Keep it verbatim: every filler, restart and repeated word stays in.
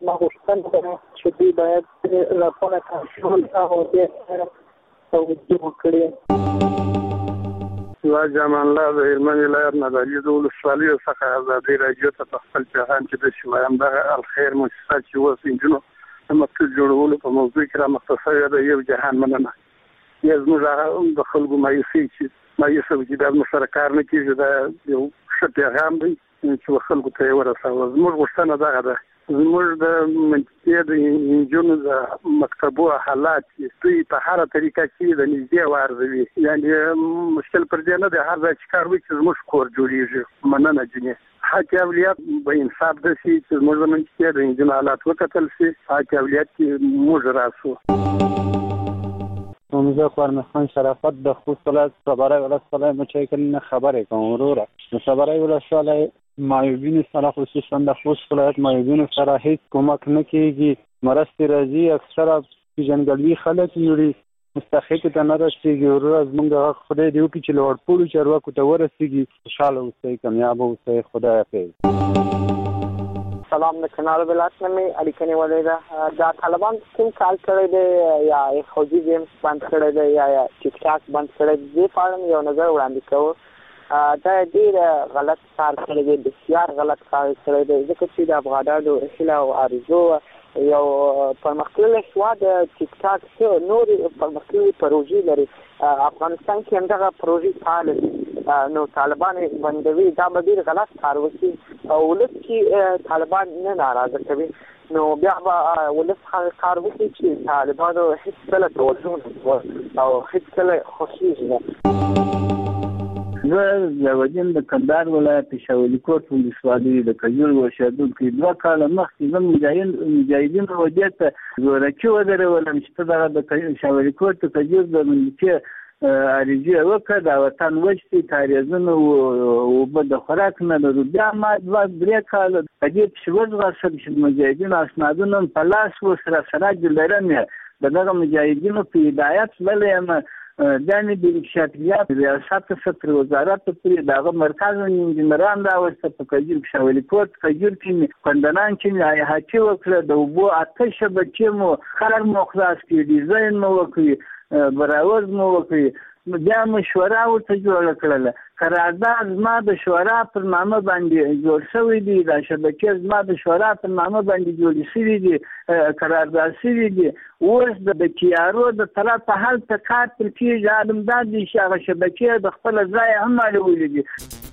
ما غوښتنه ده چې دوی باید راپور کنټرول او دې توجه وکړي. لا جمان الله د هلمند ولایت نه د علي ولسوالۍ څخه ازادي راډیو ته په خپل پیغام کې د شوایم د الخیر مؤسسه چې اوس انجونو د مکتب جوړولو په موضوع کې را مختصر ده یو جهان مننه. یا زموږ د خلکو مایوسي چې مایوسه چې د مشر کار نه کیږي دا یو ښه پیغام دی چې خلکو ته ورسوي. زموږ غوښتنه دغه ده زموږ د منطقې د انجونو د مکتبو حالات دوی په هر طریقه کې د نږدې وارزوي، یعنی مشکل پر دې نه دی هر ځای چې کار وکړي چې زموږ کور جوړیږي. مننه جنې حق اولیت به انصاف د شي چې زموږ د منطقې د انجونو حالات وکتل شي، حق اولیت کې موږ راسو. زه خورمخان شرافت د خوست ولایت صبرای ولسوالۍ مچایکل خبرې کوم وروره. د صبرای ولسوالۍ معیوبینو سره خصوصا د خوست ولایت معیوبینو سره هیڅ کومک نه کیږي، مرستې راځي اکثره پیژندګلوي خلک لري مستحق ته نه رسیږي. وروره زموږ د حق خدای دی وکړي چې لوړپوړو چارواکو ته ورسیږي. خوشحاله اوسئ، کامیاب اوسئ، خدای حافظ. سلام د کنار ولایت نه مې اړیکه نیولې ده. دا طالبان کوم کال کړی دی یا خوځي گیمز بند کړی دی یا ټیک ټاک بند کړی دی، دې په اړه یو نظر وړاندې کوو. دا ډېر غلط کار کړی دی، بسیار غلط کار کړی دی، ځکه چې د افغانانو هیله او آرزو یو پرمختللی هېواد ټیک ټاک څه نورې پرمختللې پروژې لري. افغانستان کې همدغه پروژې فعاله دي، نو طالبان بندوي، دا به ډېر غلط کار وکړي او ولس کې طالبان نه ناراضه کوي، نو بیا به ولس هغه کار وکړي چې طالبانو هېڅ کله توجه نه او هېڅ کله خوښېږي نه. زه زودین د کندهار ولایت شاولي کوټ ولسوالۍ د کجور اوسېدونکی دوه کاله مخکې زه مجاهدینو وجې ته زورکي ودرولم چې ته دغه د شاولي کوټ د کجور د مملکې عریضې وکړه، د وطن وچ دي، کاریزونه اوبه د خوراک نه لرو. بیا ما دوه درې کاله په دې پسې وځغاستم چې د مجاهدینو اسنادونه په لاس و سره سراج لرم یې د دغه مجاهدینو په هدایت تللی یم. بیا مې د انکشافیات ریاست ستر وزارت پورې د هغه مرکز انجینران راوسته په کجور کې شاولي کوټ کجور کې مې خوندنان کې مې حیاتي وکړه، د اوبو اته شبکې مو خلک مو خلاص کړي، ډیزاین مو وکړي، براوز مو وکړي. بیا مشوره ورته جوړه کړله. قرارداد زما د شورا پر نامه باندې جوړ شوی دی، دا شبکې زما د شورا پر نامه باندې جوړې شوي دي، قرارداد شوي دي. اوس د کیارو د طرفه هلته کار پر کېږي، عالم دا دی چې هغه شبکې د خپله ځای هم اړولې دي.